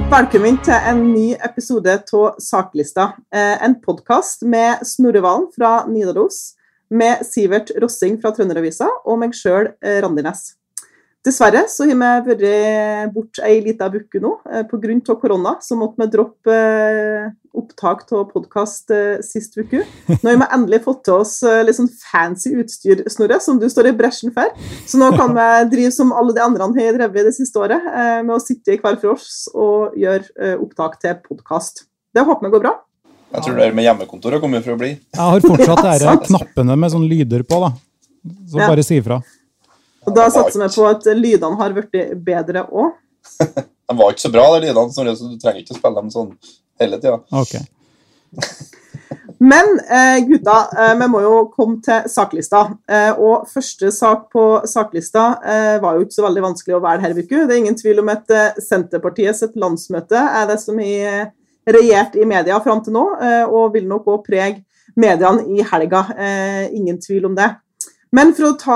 Velkommen til en ny episode av Saklista, en podcast med Snorre Valen fra Nidaros, med Sivert Rossing fra Trønderavisa og meg selv, Randi Næss. Dessverre så har vi vært bort en liten uke nå, på grunn av korona, så måtte vi droppe opptak av podcast sist uke. Nå har vi endelig fått til oss litt sånn fancy utstyr, Snorre, som du står i bresjen for. Så nå kan vi drive som alle de andre har drevet det siste året, med å sitte i hver for oss og gjøre opptak til podcast. Det håper vi går bra. Jeg tror det med hjemmekontoret kommer for å bli. Jeg har fortsatt de knappene med sånn lyder på, da. Så bare si ifra. Og da satser vi på at lydene har vært bedre også. De var ikke så bra, de lydene, så du trenger ikke å spille dem sånn hele tiden. Ok. Men gutta, vi må jo komme til saklista. Og første sak på saklista var jo ikke så veldig vanskelig å være her i uke. Det er ingen tvil om at Senterpartiets landsmøte er det som har regjert i media frem til nå, og vil nok også prege mediene i helga. Ingen tvil om det. Men for å ta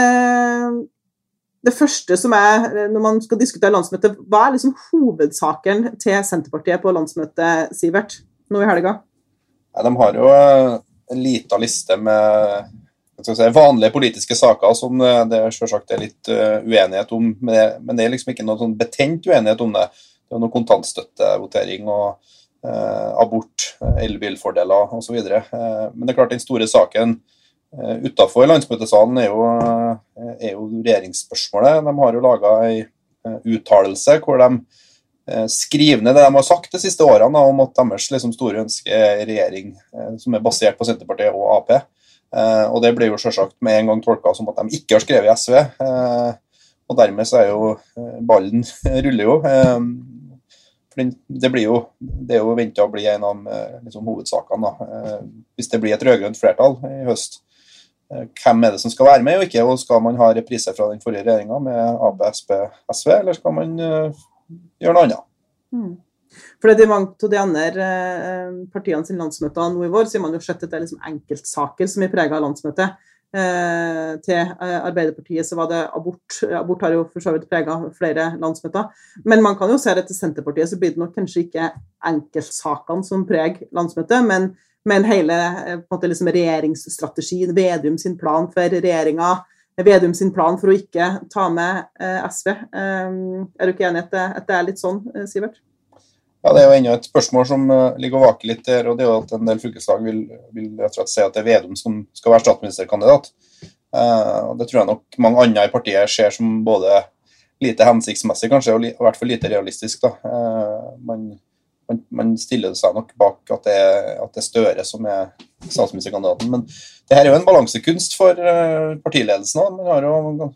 det første som når man skal diskutere landsmøtet, hva er liksom hovedsaken til Senterpartiet på landsmøtet, Sivert, nå i helga? Ja, de har jo en liten liste med vanlige politiske saker som det selvsagt er litt uenighet om, men det er liksom ikke noe sånn betent uenighet om det. Det er noe kontantstøtte, votering og abort, elbilfordeler og så videre. Men det er klart den store saken utenfor landsmøtesalen er jo regjeringsspørsmålet. De har jo laget en uttalelse hvor de skriver ned det de har sagt de siste årene om at deres liksom, store ønske er regjering som er basert på Senterpartiet og AP. Og det ble jo selvsagt med en gang tolket som at de ikke har skrevet i SV. Og dermed så er jo ballen ruller jo. Det er jo ventet å bli en av liksom, hovedsakene da. Hvis det blir et rødgrønt flertall i høst. Hvem er det som skal være med og ikke, og skal man ha repriser fra den forrige regjeringen med AB, SP, SV, eller skal man gjøre noe annet? For det er mange av de andre partiene sin landsmøter nå i vår, så har man jo sett at det er liksom enkeltsaker som er preget av landsmøtet. Til Arbeiderpartiet så var det abort har jo for så vidt preget flere landsmøter, men man kan jo se det til Senterpartiet, så blir det nok kanskje ikke enkeltsakene som preger landsmøtet, men hele på en måte, liksom, regjeringsstrategien, Vedum sin plan for regjeringen, Vedum sin plan for å ikke ta med SV. Er du ikke enig at det er litt sånn, Sivert? Ja, det er jo enda et spørsmål som ligger og vaker litt der, og det er jo at en del fylkeslag vil rett og slett si at det er Vedum som skal være statsministerkandidat. Og det tror jeg nok mange andre i partiet ser som både lite hensiktsmessig, kanskje, og i hvert fall lite realistisk. Da. Man stiller seg nok bak at det er Støre som er statsministerkandidaten, men det her er jo en balansekunst for partiledelsen. Man har jo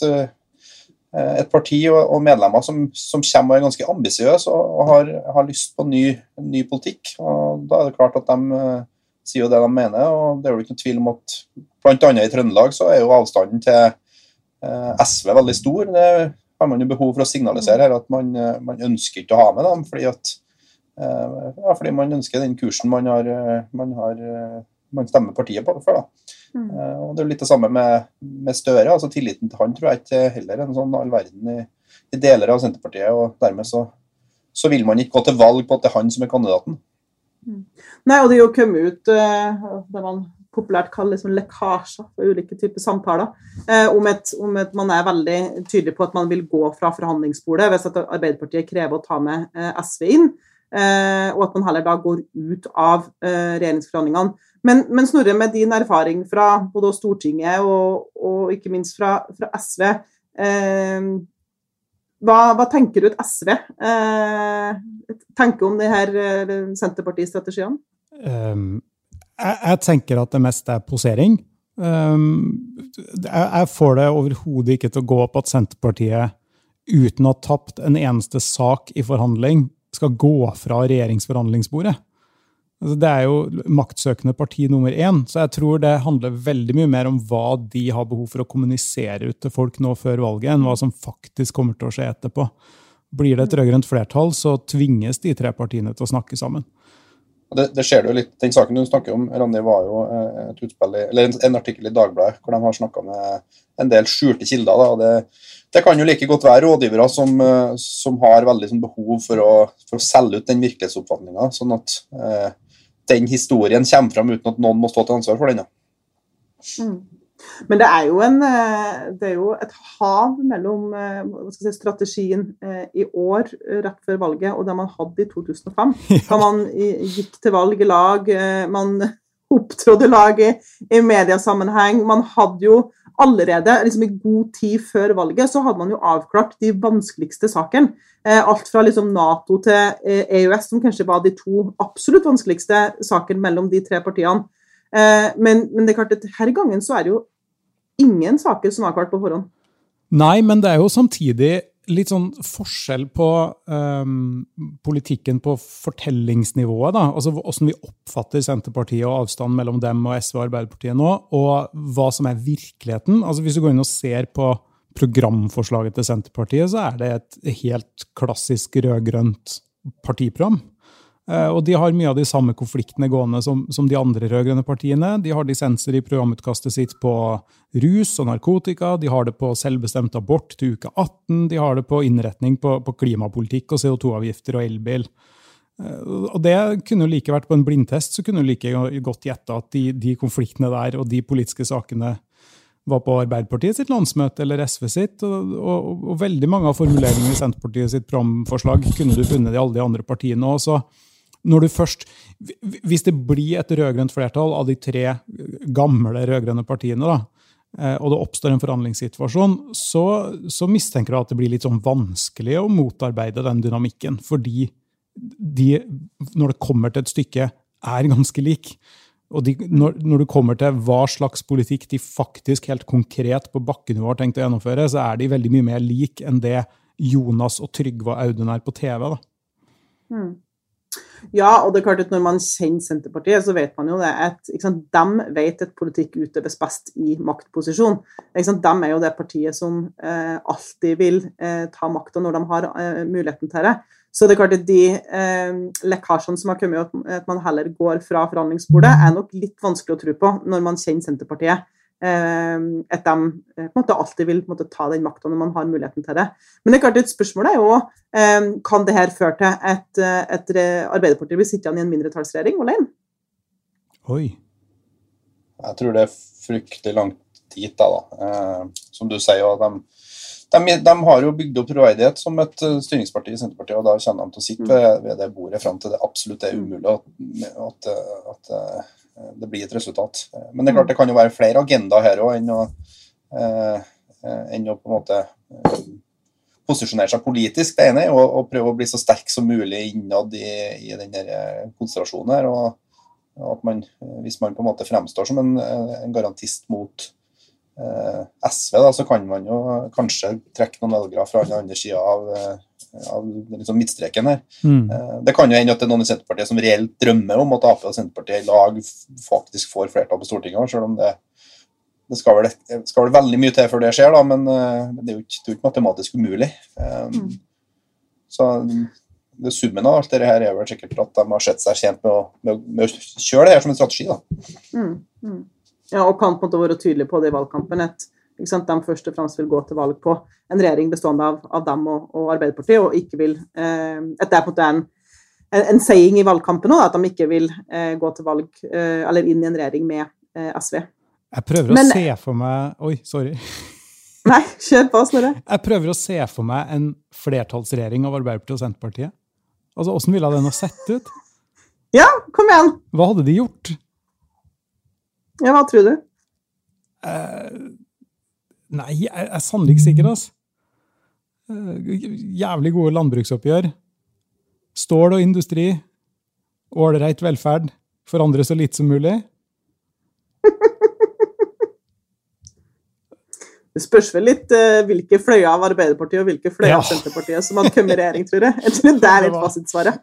et parti og medlemmer som kommer og er ganske ambisiøse og har lyst på ny politikk, og da er det klart at de sier jo det de mener, og det er jo ikke noe tvil om at blant annet i Trøndelag så er jo avstanden til SV veldig stor. Det har man jo behov for å signalisere her, at man ønsker ikke å ha med dem, fordi man ønsker den kursen man stemmer partiet på for da. Og det er jo litt det samme med Støre, altså tilliten til han tror jeg ikke heller en sånn all verden i deler av Senterpartiet, og dermed så vil man ikke gå til valg på at det er han som er kandidaten. Nei, og det er jo kommet ut det man populært kaller liksom lekkasjer for ulike typer samtaler, om at man er veldig tydelig på at man vil gå fra forhandlingsbordet hvis at Arbeiderpartiet krever å ta med SV inn, og at man heller da går ut av regjeringsforhandlingene. Men Snorre, med din erfaring fra både Stortinget og ikke minst fra SV, hva tenker du at SV tenker om de her Senterparti-strategiene? Jeg tenker at det mest er posering. Jeg får det overhodet ikke til å gå opp at Senterpartiet uten å ha tapt en eneste sak i forhandling skal gå fra regjeringsforhandlingsbordet. Altså, det er jo maktsøkende parti nummer 1, så jeg tror det handler veldig mye mer om hva de har behov for å kommunisere ut til folk nå før valget, enn hva som faktisk kommer til å skje etterpå. Blir det et rødgrønt flertall, så tvinges de 3 partiene til å snakke sammen. Og det skjer jo litt, den saken du snakker om, Randi, var jo et utspill, eller en artikkel i Dagbladet, hvor de har snakket med en del skjulte kilder. Da. Det kan jo like godt være rådgivere som har veldig sånn, behov for å selge ut den virkelighetsoppfatningen, sånn at den historien kommer frem uten at noen må stå til ansvar for den. Men det er jo et hav mellom strategien i år rett før valget og det man hadde i 2005. Da man gikk til valg i lag, man opptrådde lag i mediasammenheng, man hadde jo allerede liksom i god tid før valget så hadde man jo avklart de vanskeligste sakene. Alt fra liksom NATO til EØS, som kanskje var de to absolutt vanskeligste sakene mellom de tre partiene. Men det er klart at her gangen så det jo ingen saker som avklart på forhånd. Nei, men det jo samtidig litt sånn forskjell på politikken på fortellingsnivået, da. Altså hvordan vi oppfatter Senterpartiet og avstanden mellom dem og SV og Arbeiderpartiet nå, og hva som virkeligheten. Altså hvis du går inn og ser på programforslaget til Senterpartiet, så det et helt klassisk rødgrønt partiprogram. Og de har mye av de samme konfliktene gående som de andre rødgrønne partiene. De har dissenser i programutkastet sitt på rus og narkotika, de har det på selvbestemt abort til uke 18, de har det på innretning på klimapolitikk og CO2-avgifter og elbil. Og det kunne jo like vært på en blindtest, så kunne jo like godt gjette at de konfliktene der og de politiske sakene var på Arbeiderpartiet sitt landsmøte eller SV sitt, og veldig mange av formuleringene i Senterpartiet sitt programforslag kunne du funnet i alle de andre partiene også. Når du først, hvis det blir et rødgrønt flertall av de tre gamle rødgrønne partiene, da, og det oppstår en forhandlingssituasjon, så mistenker jeg at det blir litt sånn vanskelig å motarbeide den dynamikken, fordi de, når det kommer til et stykke, ganske lik. Og når du kommer til hva slags politikk de faktisk helt konkret på bakkenivå har tenkt å gjennomføre, så de veldig mye mer lik enn det Jonas og Trygve og Audun på TV. Da. Ja, og det klart at når man kjenner Senterpartiet, så vet man jo det at de vet at politikk utøves best i maktposisjon. De jo det partiet som alltid vil ta makten når de har muligheten til det. Så det klart at de lekkasjene som har kommet, at man heller går fra forhandlingsbordet, nok litt vanskelig å tro på når man kjenner Senterpartiet. At de på en måte alltid vil på en måte ta den makten når man har muligheten til det. Men det klart at spørsmålet jo kan det her føre til at Arbeiderpartiet vil sitte igjen i en mindretallsregjering alene? Oi. Jeg tror det fryktelig langt dit da. Som du sier, de har jo bygd opp troverdighet som et styringsparti i Senterpartiet, og da kjenner de til å sitte ved det bordet frem til det absolutt umulig at det blir et resultat. Men det klart det kan jo være flere agendaer her også enn å på en måte posisjonere seg politisk. Det ene å prøve å bli så sterk som mulig innad i denne konstellasjonen her, og at man, hvis man på en måte fremstår som en garantist mot SV, da, så kan man jo kanskje trekke noen velgere fra den andre siden av liksom midtstreken her. Det kan jo hende at det noen i Senterpartiet som reelt drømmer om at AP og Senterpartiet i lag faktisk får flertall på Stortinget, selv om det skal vel veldig mye til før det skjer, da, men det jo ikke matematisk umulig. Så det summen av alt det her vel sikkert at de har sett seg tjent med å kjøre det her som en strategi. Da. Ja, og kan på en måte være tydelig på det i valgkampen, at de først og fremst vil gå til valg på en regjering bestående av dem og Arbeiderpartiet, og ikke vil, at det på en måte en saying i valgkampen også, at de ikke vil gå til valg, eller inn i en regjering med SV. Jeg prøver å se for meg... Oi, sorry. Nei, kjør på, Snorre. Jeg prøver å se for meg en flertallsregjering av Arbeiderpartiet og Senterpartiet. Altså, hvordan ville den ha sett ut? Ja, kom igjen. Hva hadde de gjort? Ja, hva tror du? Nei, jeg sannelig ikke sikker, altså. Jævlig gode landbruksoppgjør. Stål og industri. Ålreit velferd. Forandre så lite som mulig. Det spørs vel litt hvilke fløyer av Arbeiderpartiet og hvilke fløyer av Senterpartiet som hadde kommet i regjering, tror jeg. Jeg tror det litt fasitsvaret.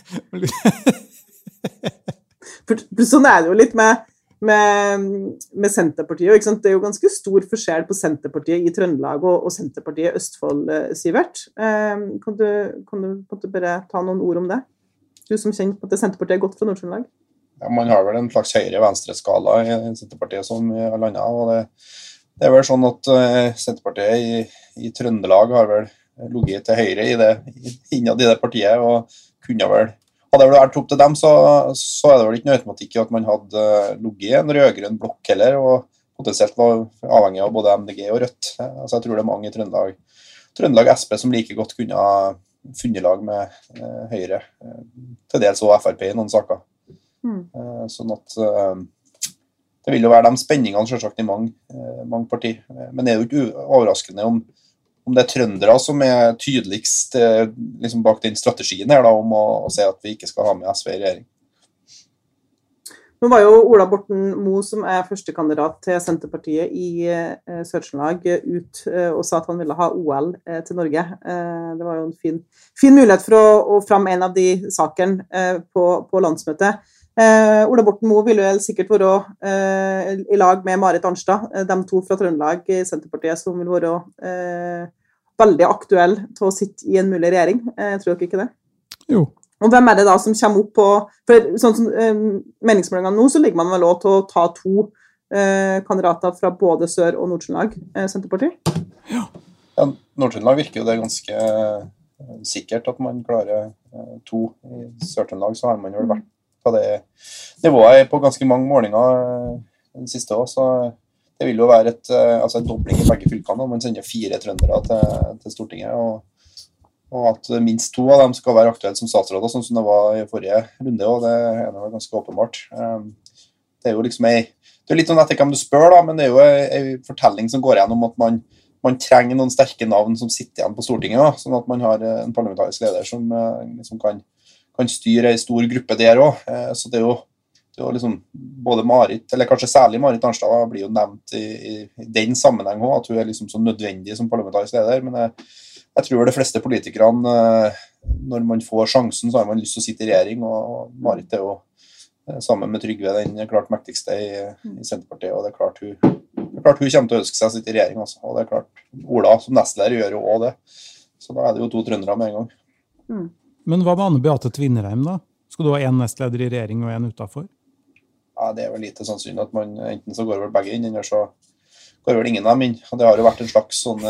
For sånn det jo litt med Senterpartiet, ikke sant? Det jo ganske stor forskjell på Senterpartiet i Trøndelag og Senterpartiet i Østfold, Sivert. Kan du bare ta noen ord om det? Du som kjenner på at Senterpartiet godt fra Nord-Trøndelag? Ja, man har vel en slags høyre-venstre-skala i Senterpartiet som i alle andre, og det vel sånn at Senterpartiet i Trøndelag har vel ligget til høyre innad i det partiet, og hadde det vært opp til dem, så det vel ikke noe automatikk i at man hadde ligget i en rød-grønn blokk heller, og potensielt var avhengig av både MDG og Rødt. Altså jeg tror det mange i Trøndelag SP som like godt kunne ha funnet lag med Høyre, til dels også FRP i noen saker. Sånn at det vil jo være de spenningene selvsagt i mange partier. Men det jo ikke overraskende om det trøndere som tydeligst liksom bak den strategien her da, om å si at vi ikke skal ha med SV i regjering. Nå var jo Ola Borten Moe, som førstekandidat til Senterpartiet i Sør-Trøndelag, ut og sa at han ville ha OL til Norge. Det var jo en fin mulighet for å fremme en av de sakene på landsmøtet. Ola Borten Moe ville vel sikkert være i lag med Marit Arnstad, de to fra Trøndelag i Senterpartiet, som vil være veldig aktuelle til å sitte i en mulig regjering. Tror dere ikke det? Jo. Og hvem det da som kommer opp på, for sånn som meningsmålingene nå, så ligger man vel lov til å ta to kandidater fra både Sør- og Nord-Trøndelag Senterpartiet? Ja, Nord-Trøndelag virker jo det ganske sikkert at man klarer to. I Sør-Trøndelag så har man jo vært på det nivået på ganske mange målinger den siste år, så det vil jo være en dobling i begge fylkene, og man sender 4 trøndere til Stortinget, og at minst 2 av dem skal være aktuelle som statsråder, sånn som det var i forrige runde, og det jo ganske åpenbart. Det jo liksom det litt sånn etter hvem du spør da, men det jo en fortelling som går igjen om at man trenger noen sterke navn som sitter igjen på Stortinget, da, sånn at man har en parlamentarisk leder som liksom kan styre en stor gruppe der også. Så det jo liksom både Marit, eller kanskje særlig Marit Arnstad, blir jo nevnt i den sammenheng også, at hun liksom så nødvendig som parlamentarisk leder, men jeg tror de fleste politikerne, når man får sjansen, så har man lyst til å sitte i regjering, og Marit jo sammen med Trygve den klart mektigste i Senterpartiet, og det klart hun kommer til å ønske seg å sitte i regjering også, og det klart Ola som nestleder gjør jo også det, så da det jo 2 trøndere med en gang. Men hva med Anne Beate Tvinnereim da? Skal du ha en nestleder i regjering og en utenfor? Ja, det vel lite sannsynlig at man enten så går vel begge inn, eller så går vel ingen av dem inn, og det har jo vært en slags sånn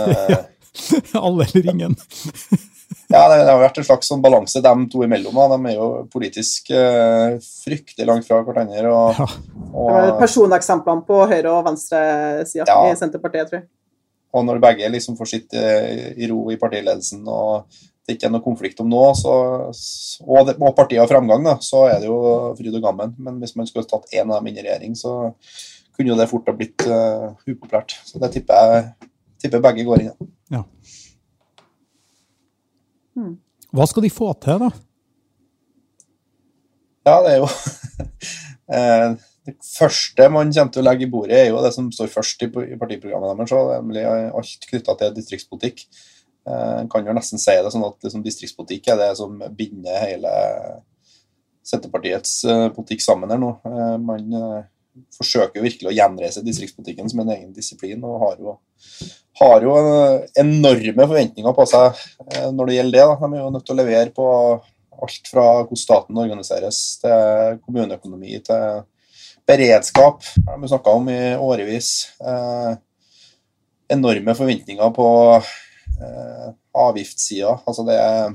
alle eller ingen. Ja, det har vært en slags sånn balanse dem to imellom. De jo politisk fryktelig langt fra hverandre. Og personeksemplene på høyre- og venstre-siden i Senterpartiet, tror jeg. Og når begge liksom får sitte i ro i partiledelsen, og det ikke noe konflikt om noe, og partiet har fremgang, da, så det jo fryd og gammen. Men hvis man skulle tatt en av dem inn i regjering, så kunne jo det fort ha blitt upopulært. Så det tipper begge går inn. Ja. Hva skal de få til, da? Ja, det jo det første man kommer til å legge i bordet jo det som står først i partiprogrammet deres, nemlig alt knyttet til distriktspolitikk. Kan jo nesten si det sånn at liksom, distriktspolitikk det som binder hele Senterpartiets politikk sammen her nå. Man forsøker jo virkelig å gjenreise distriktspolitikken som en egen disiplin, og har jo enorme forventninger på seg når det gjelder det. Da. De jo nødt til å levere på alt fra hvordan staten organiseres, til kommuneøkonomi, til beredskap. Det vi snakket om i årevis. Enorme forventninger på avgiftssida. Altså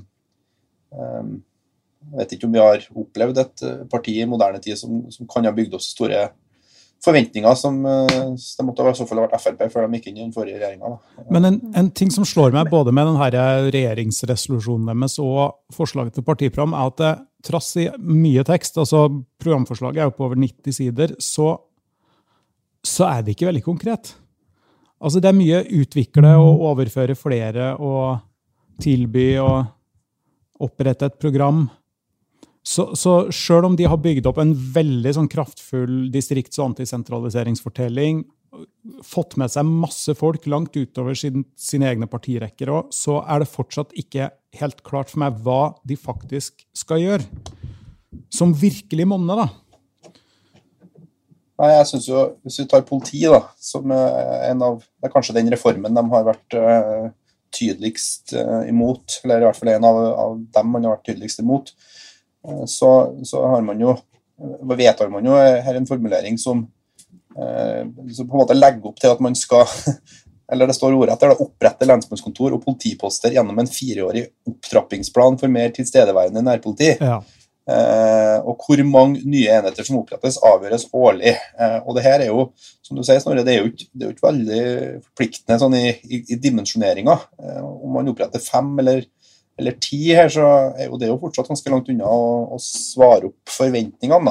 jeg vet ikke om vi har opplevd et parti i moderne tid som kan ha bygd opp store forventninger som det måtte i så fall ha vært FRP før de gikk inn i den forrige regjeringen. Men en ting som slår meg både med denne regjeringsresolusjonen deres og forslaget til partiprogram at det, trass i mye tekst, altså programforslaget jo på over 90 sider, så det ikke veldig konkret. Altså det mye utvikle og overføre flere og tilby og opprette et program. Så selv om de har bygd opp en veldig sånn kraftfull distrikts- og antisentraliseringsfortelling, fått med seg masse folk langt utover sine egne partirekker, så det fortsatt ikke helt klart for meg hva de faktisk skal gjøre. Som virkelig monner, da. Nei, jeg synes jo, hvis vi tar politi da, som det kanskje den reformen de har vært tydeligst imot, eller i hvert fall en av dem man har vært tydeligst imot, så har man jo, vedtar man jo her en formulering som på en måte legger opp til at man skal, eller det står ordet etter, opprette lensmannskontor og politiposter gjennom en 4-årig opptrappingsplan for mer tilstedeværende nærpoliti. Ja. Og hvor mange nye enheter som opprettes avgjøres årlig. Og det her jo, som du sier, Snorre, det jo ikke veldig forpliktende sånn i dimensjoneringer. Om man oppretter 5 eller 10 her, så jo det jo fortsatt ganske langt unna å svare opp forventningene.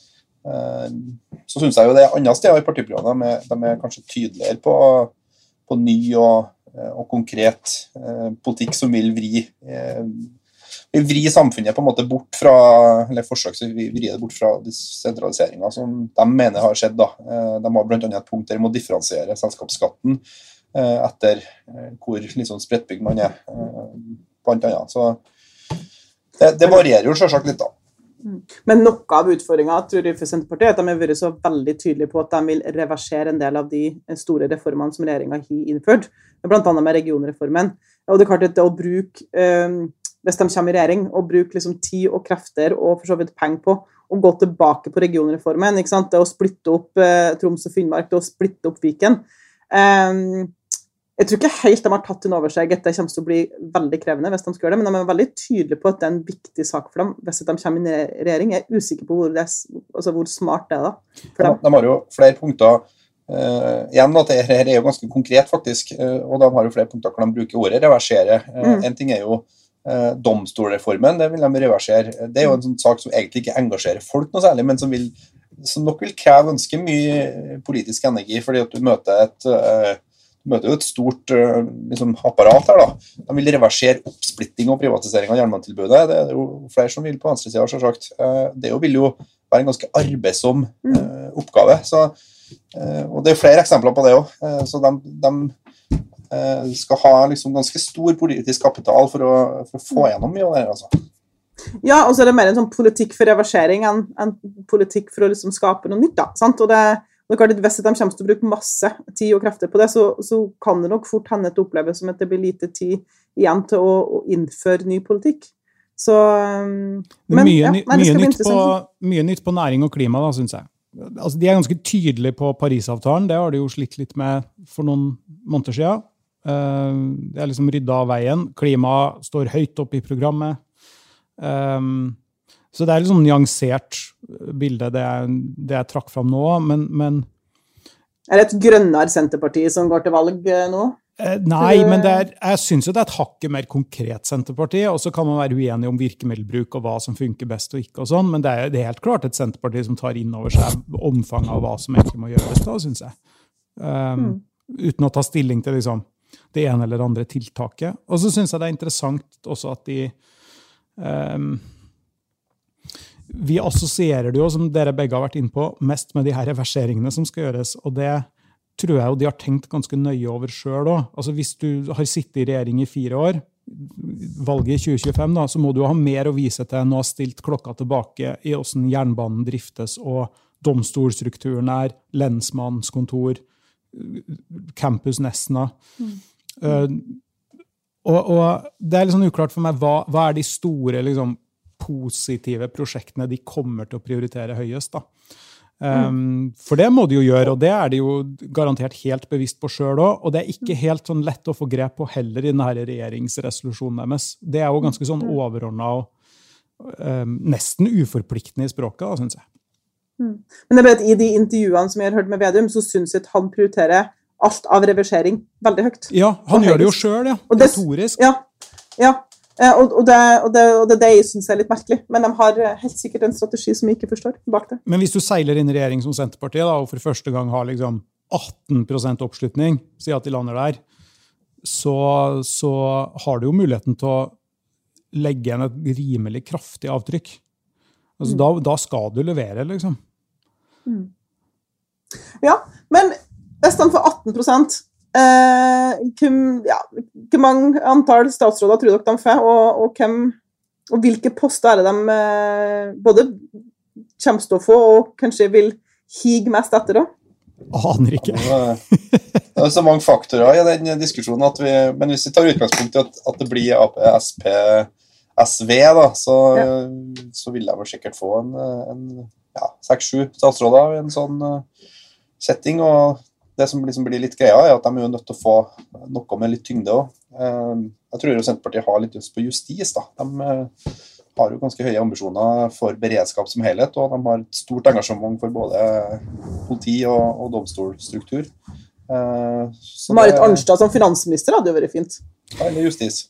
Så synes jeg jo det andre steder i partiprogrammet, de kanskje tydeligere på ny og konkret politikk som vil vri samfunnet på en måte bort fra, eller forsøk å vri det bort fra sentraliseringen som de mener har skjedd. De har blant annet et punkt der de må differensiere selskapsskatten etter hvor liksom sprettbygd man blant annet. Så det varierer jo selvsagt litt da. Men noe av utfordringen, tror jeg, for Senterpartiet, at de har vært så veldig tydelige på at de vil reversere en del av de store reformene som regjeringen har innført, blant annet med regionreformen. Og det er klart at det å bruke, hvis de kommer i regjering, å bruke liksom tid og krefter og for så vidt penger på å gå tilbake på regionreformen, ikke sant? Det å splitte opp Troms og Finnmark, det å splitte opp Viken. Jeg tror ikke helt de har tatt inn over seg at det kommer til å bli veldig krevende hvis de skal gjøre det, men de veldig tydelige på at det en viktig sak for dem hvis de kommer i regjering. Jeg usikker på hvor smart det da. De har jo flere punkter. Igjen, at dette jo ganske konkret faktisk, og de har jo flere punkter hvor de bruker ordet reversere. En ting jo domstolreformen, det vil de reversere. Det jo en sånn sak som egentlig ikke engasjerer folk noe særlig, men som nok vil kreve ganske mye politisk energi, fordi at du møter jo et stort liksom, apparat her da. De vil reversere oppsplitting og privatisering av jernbanetilbudet. Det jo flere som vil på venstre siden, selvsagt. Det vil jo være en ganske arbeidsom oppgave. Så, og det flere eksempler på det også. Så de skal ha liksom, ganske stor politisk kapital for å få gjennom mye av det her, altså. Ja, og så det mer en sånn politikk for reversering enn politikk for å liksom, skape noe nytt, da. Sant? Og det er klart at hvis de kommer til å bruke masse tid og krefter på det, så kan det nok fort hende til å oppleve som at det blir lite tid igjen til å innføre ny politikk. Så, men, mye nytt på næring og klima, da, synes jeg. Altså, de ganske tydelige på Paris-avtalen, det har de jo slitt litt med for noen måneder siden. Det liksom ryddet av veien. Klima står høyt opp i programmet. Så det litt sånn nyansert bilde det jeg trakk fram nå, men det et grønnere Senterparti som går til valg nå? Nei, men jeg synes jo det et hakket mer konkret Senterparti, og så kan man være uenig om virkemiddelbruk og hva som funker best og ikke og sånn, men det er helt klart et Senterparti som tar inn over seg omfanget av hva som egentlig må gjøres da, synes jeg. Uten å ta stilling til liksom, det ene eller andre tiltaket. Og så synes jeg det interessant også at vi assosierer det jo, som dere begge har vært inne på, mest med de her reverseringene som skal gjøres, og det tror jeg jo de har tenkt ganske nøye over selv også. Altså hvis du har sittet i regjering i 4 år, valget i 2025 da, så må du ha mer å vise til enn å ha stilt klokka tilbake i hvordan jernbanen driftes, og domstolstrukturen lensmannskontor, campus Nesna. Og det litt sånn uklart for meg, hva de store liksom, positive prosjektene de kommer til å prioritere høyest da. For det må de jo gjøre, og det de jo garantert helt bevisst på selv også, og det ikke helt sånn lett å få grep på heller i denne regjeringsresolusjonen deres. Det jo ganske sånn overordnet og nesten uforpliktende i språket da, synes jeg. Men det at i de intervjuene som jeg har hørt med Vedum, så synes jeg at han prioriterer alt av reversering veldig høyt. Ja, han gjør det jo selv, ja. Retorisk. Ja. Og det jeg synes litt merkelig, men de har helt sikkert en strategi som jeg ikke forstår bak det. Men hvis du seiler inn i regjering som Senterpartiet, da, og for første gang har liksom 18% oppslutning, sier at de lander der, så har du jo muligheten til å legge igjen et rimelig kraftig avtrykk. Altså, da skal du levere, liksom. Ja, men hvis de får 18%, hvor mange antall statsråder tror dere de får, og hvilke poster det de både kommer til å få, og kanskje vil hige mest etter da? Aner ikke. Det så mange faktorer i den diskusjonen, men hvis vi tar utgangspunkt i at det blir AP, SP, SV da, så vil jeg vel sikkert få en 6-7 statsråder i en sånn setting, og det som liksom blir litt greia at de er jo nødt til å få noe med litt tyngde også. Jeg tror jo Senterpartiet har litt lyst på justis da. De har jo ganske høye ambisjoner for beredskap som helhet, og de har et stort engasjement for både politi og domstolstruktur. Marit Arnstad som finansminister hadde jo vært fint. Ja, eller justis.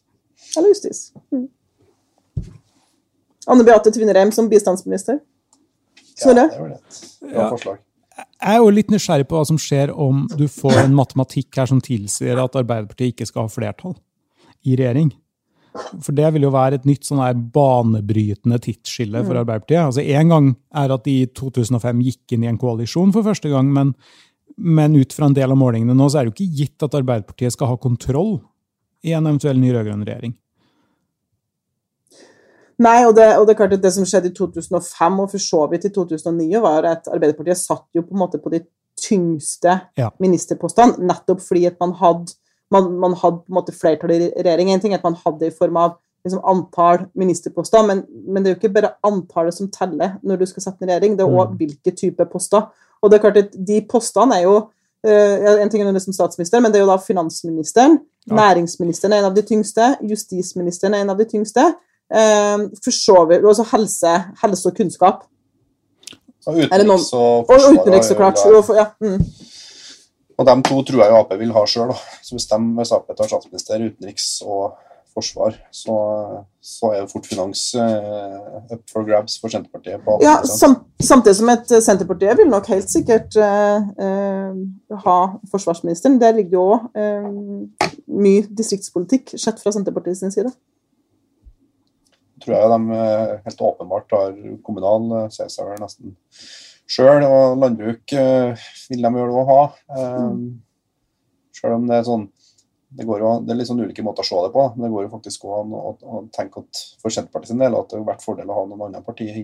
Anne Beate Tvinnereim som bistandsminister. Snorre? Ja, det var det. Bra forslag. Jeg er jo litt nysgjerrig på hva som skjer om du får en matematikk her som tilsier at Arbeiderpartiet ikke skal ha flertall i regjering. For det vil jo være et nytt sånn her banebrytende tidsskille for Arbeiderpartiet. Altså en gang er at de i 2005 gikk inn i en koalisjon for første gang, men ut fra en del av målingene nå så er det jo ikke gitt at Arbeiderpartiet skal ha kontroll i en eventuell ny rød-grønn regjering. Nei, og det er klart at det som skjedde i 2005 og for så vidt i 2009 var at Arbeiderpartiet satt jo på en måte på de tyngste ministerpostene, nettopp fordi at man hadde på en måte flertall i regjering. En ting er at man hadde i form av liksom, antall ministerposter, men det er jo ikke bare antallet som teller når du skal sette en regjering, det er også hvilke type poster. Og det er klart at de postene er jo, en ting er som statsminister, men det er jo da finansministeren, næringsministeren er en av de tyngste, justisministeren er en av de tyngste, for så vidt, også helse og kunnskap. Og utenriks og forsvar. Og utenriks, så klart. Og de to tror jeg Ap vil ha selv. Da. Så hvis Ap tar statsminister, utenriks og forsvar, så er det fort finans up for grabs for Senterpartiet. Ja, samtidig som et Senterpartiet vil nok helt sikkert ha forsvarsministeren. Der ligger jo også mye distriktspolitikk sett fra Senterpartiets side. Tror jeg de helt åpenbart har kommunal, ser seg vel nesten selv, og landbruk vil de jo også ha. Selv om det er sånn, det er litt sånn ulike måter å se det på, men det går jo faktisk også å tenke at for Senterpartiet sin del at det har vært fordel å ha noen andre partier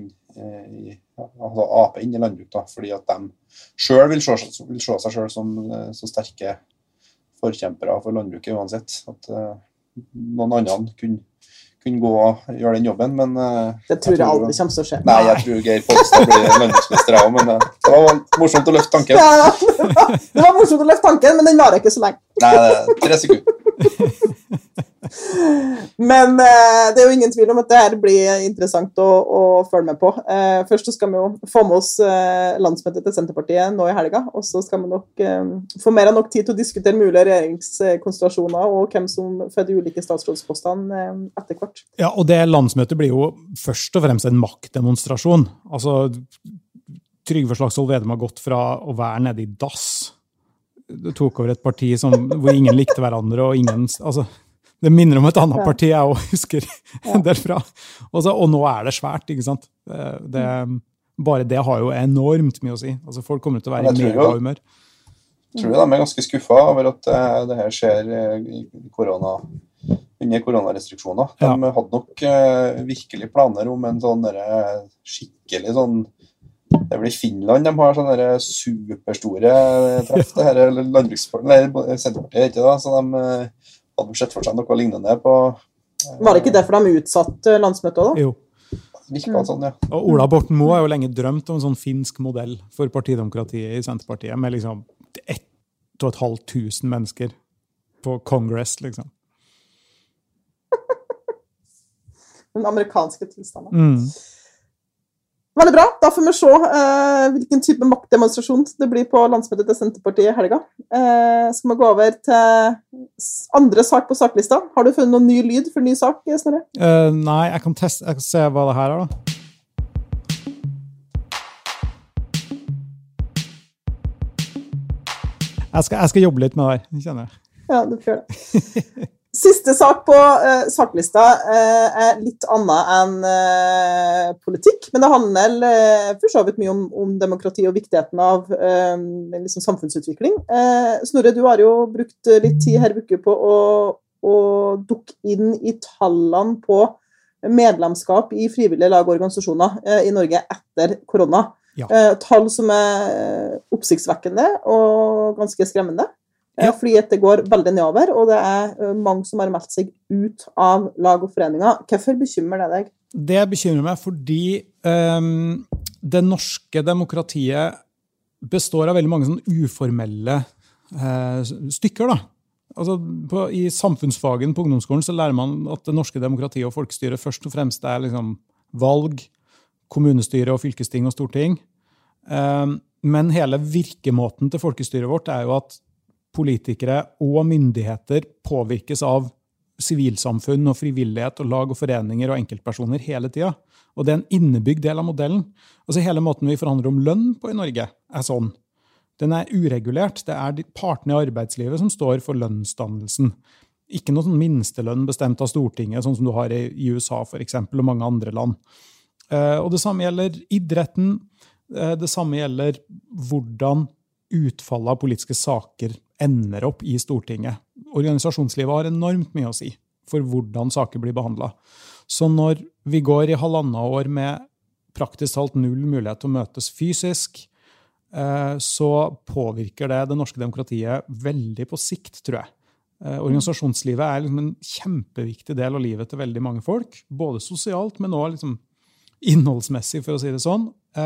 altså Ap inn i landbruk da, fordi at de selv vil se seg selv som så sterke forkjempere for landbruket uansett, at noen andre kunne gå og gjøre den jobben, men det tror jeg aldri kommer til å skje. Nei, jeg tror Geir Pollestad blir landbruksminister også, men det var morsomt å løfte tanken. Ja, det var morsomt å løfte tanken, men den varer ikke så lenge. Nei, det er 3 sekunder. Men det er jo ingen tvil om at det her blir interessant å følge med på. Først så skal vi jo få med oss landsmøtet til Senterpartiet nå i helga, og så skal vi nok få mer enn nok tid til å diskutere mulige regjeringskonstellasjoner og hvem som får de ulike statsrådspostene etter hvert. Ja, og det landsmøtet blir jo først og fremst en maktdemonstrasjon. Altså, Trygve Slagsvold Vedum har gått fra å være nede i dass. Det tok over et parti hvor ingen likte hverandre, og ingen... Altså, det minner om et annet parti jeg også husker derfra. Og nå er det svært, ikke sant? Bare det har jo enormt mye å si. Altså, folk kommer til å være i megahumør. Jeg tror de er ganske skuffet over at det her skjer under koronarestriksjoner. De hadde nok virkelig planer om en sånn skikkelig sånn... Det blir Finland, de har sånne superstore treff, det her Senterpartiet, ikke da? Så de hadde sett for seg noe lignende på... Var det ikke derfor de utsatte landsmøtet da? Jo. Virket sånn, ja. Og Ola Borten Moe har jo lenge drømt om en sånn finsk modell for partidemokratiet i Senterpartiet, med liksom 1,500 mennesker på Congress, liksom. Den amerikanske tilstanden. Veldig bra. Da får vi se hvilken type maktdemonstrasjon det blir på landsmøtet til Senterpartiet i helga. Skal vi gå over til andre sak på saklista? Har du funnet noen ny lyd for ny sak, Snorre? Nei, jeg kan se hva det her er da. Jeg skal jobbe litt med det her, kjenner jeg. Ja, du får gjøre det. Siste sak på saklista er litt annet enn politikk, men det handler for så vidt mye om demokrati og viktigheten av liksom samfunnsutvikling. Snorre, du har jo brukt litt tid her uke på å dukke inn i tallene på medlemskap i frivillige lag og organisasjoner i Norge etter korona. Ja. Tall som er oppsiktsvekkende og ganske skremmende. fordi at det går veldig nedover, og det mange som har meldt seg ut av lag og foreninger. Hvorfor bekymrer det deg? Det bekymrer meg fordi det norske demokratiet består av veldig mange sånn uformelle stykker, da. Altså I samfunnsfagen på ungdomsskolen så lærer man at det norske demokratiet og folkestyret først og fremst liksom valg, kommunestyre og fylkesting og storting. Men hele virkemåten til folkestyret vårt jo at politikere og myndigheter påvirkes av sivilsamfunn og frivillighet og lag og foreninger og enkeltpersoner hele tiden. Og det en innebygd del av modellen. Altså hele måten vi forhandler om lønn på I Norge sånn. Den uregulert. Det de partene I arbeidslivet som står for lønnsdannelsen. Ikke noe sånn minstelønn bestemt av Stortinget, sånn som du har I USA for eksempel, og mange andre land. Og det samme gjelder idretten. Det samme gjelder hvordan utfallet av politiske saker ender opp I Stortinget. Organisasjonslivet har enormt mye å si for hvordan saker blir behandlet. Så når vi går I 1,5 år med praktisk talt null mulighet til å møtes fysisk, så påvirker det norske demokratiet veldig på sikt, tror jeg. Organisasjonslivet liksom en kjempeviktig del av livet til veldig mange folk, både sosialt, men også liksom innholdsmessig, for å si det sånn.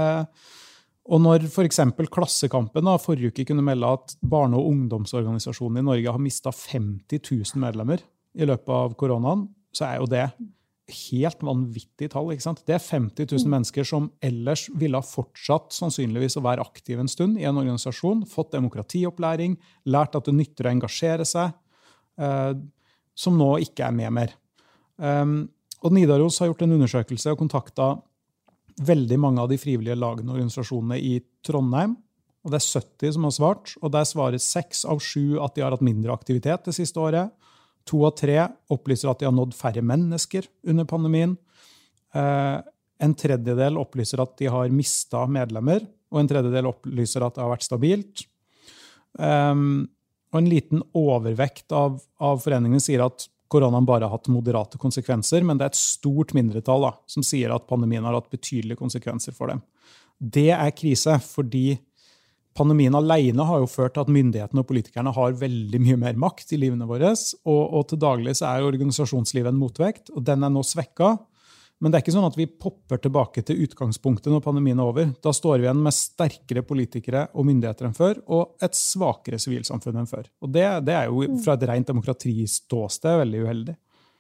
Og når for eksempel Klassekampen forrige uke kunne melde at barne- og ungdomsorganisasjonen I Norge har mistet 50 000 medlemmer I løpet av koronaen, så jo det helt vanvittig tall, ikke sant? Det 50 000 mennesker som ellers ville ha fortsatt sannsynligvis å være aktive en stund I en organisasjon, fått demokratiopplæring, lært at det nytter å engasjere seg, som nå ikke med mer. Og Nidaros har gjort en undersøkelse og kontaktet veldig mange av de frivillige lagene og organisasjonene I Trondheim, og det 70 som har svart, og der svarer 6 av 7 at de har hatt mindre aktivitet det siste året. 2 av 3 opplyser at de har nådd færre mennesker under pandemien. En tredjedel opplyser at de har mistet medlemmer, og en tredjedel opplyser at det har vært stabilt. Og en liten overvekt av foreningene sier at koronaen bare har hatt moderate konsekvenser, men det et stort mindretall som sier at pandemien har hatt betydelige konsekvenser for dem. Det krise, fordi pandemien alene har jo ført til at myndighetene og politikerne har veldig mye mer makt I livene våre, og til daglig så organisasjonslivet en motvekt, og den nå svekket. Men det ikke sånn at vi popper tilbake til utgangspunktet når pandemien over. Da står vi igjen med sterkere politikere og myndigheter enn før, og et svakere sivilsamfunn enn før. Og det jo fra et rent demokratiståsted veldig uheldig.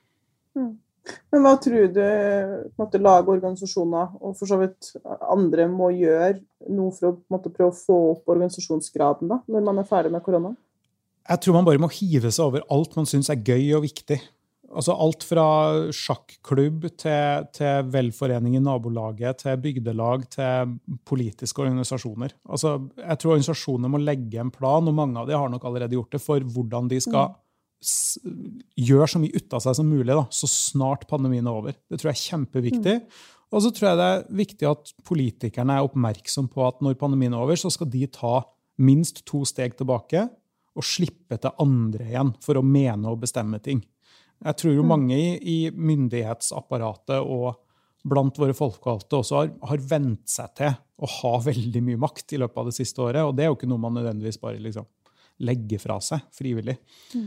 Men hva tror du lag, organisasjoner og for så vidt andre må gjøre nå for å prøve å få opp organisasjonsgraden da, når man ferdig med korona? Jeg tror man bare må hive seg over alt man synes gøy og viktig. Altså alt fra sjakklubb til velforening I nabolaget, til bygdelag, til politiske organisasjoner. Altså, jeg tror organisasjoner må legge en plan, og mange av de har nok allerede gjort det, for hvordan de skal gjøre så mye ut av seg som mulig, da, så snart pandemien over. Det tror jeg kjempeviktig. Og så tror jeg det viktig at politikerne oppmerksom på at når pandemien over, så skal de ta minst 2 steg tilbake og slippe til andre igjen for å mene og bestemme ting. Jeg tror jo mange I myndighetsapparatet og blant våre folkevalgte også har vent seg til å ha veldig mye makt I løpet av det siste året, og det jo ikke noe man nødvendigvis bare liksom legger fra seg frivillig.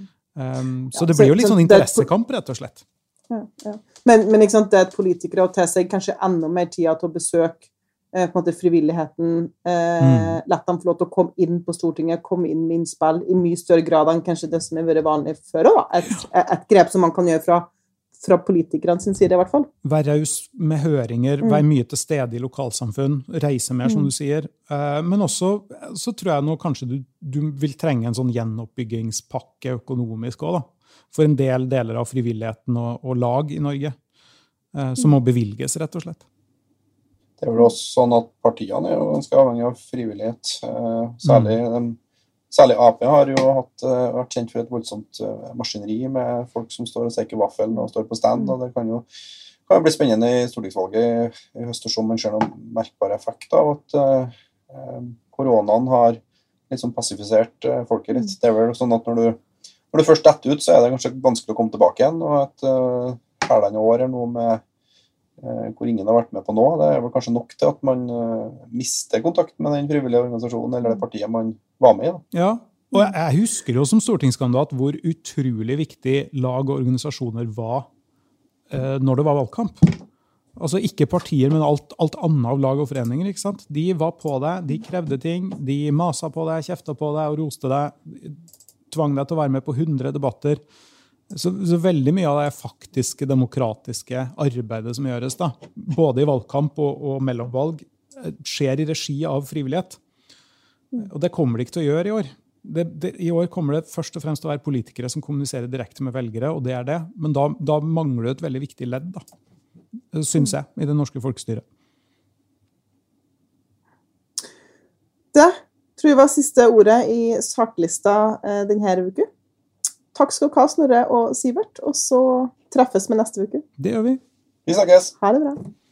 Så det blir jo litt sånn interessekamp, rett og slett. Ja. Men ikke sant, det at politikere tar seg kanskje enda mer tid til å besøke på en måte frivilligheten, lett dem få lov til å komme inn på Stortinget, komme inn med innspill I mye større grad enn kanskje det som vært vanlig før også. Et grep som man kan gjøre fra politikerne sin side I hvert fall. Vær raus med høringer, vær mye til stede I lokalsamfunn, reise mer som du sier. Men også, så tror jeg nå kanskje du vil trenge en sånn gjenoppbyggingspakke økonomisk også da, for en del deler av frivilligheten og lag I Norge, som må bevilges rett og slett. Det vel også sånn at partiene jo ganske avhengig av frivillighet. Særlig AP har jo vært kjent for et voldsomt maskineri med folk som står og steker vaffel og står på stand, og det kan jo bli spennende I stortingsvalget I høst å se om man ser noen merkbare effekt av at koronaen har litt sånn passifisert folket litt. Det vel sånn at når du først detter ut, så det kanskje vanskelig å komme tilbake igjen, og et herlende år noe med hvor ingen har vært med på nå. Det vel kanskje nok til at man mister kontakt med den frivillige organisasjonen eller det partiet man var med I. Da. Ja, Og jeg husker jo som stortingskandidat hvor utrolig viktig lag og organisasjoner var når det var valgkamp. Altså ikke partier, men alt annet av lag og foreninger, ikke sant? De var på deg, de krevde ting, de masa på deg, kjefta på deg og roste deg, tvang deg til å være med på 100 debatter. Så veldig mye av det faktiske, demokratiske arbeidet som gjøres da, både i valgkamp og mellomvalg, skjer i regi av frivillighet. Og det kommer det ikke til å gjøre i år. I år kommer det først og fremst til å være politikere som kommuniserer direkte med velgere, og det er det. Men da mangler det et veldig viktig ledd da. Synes jeg, i det norske folkestyret. Det tror jeg var siste ordet i saklista denne uke. Takk skal du ha, Snorre og Sivert, og så treffes vi neste uke. Det gjør vi. Vi snakkes. Ha det bra.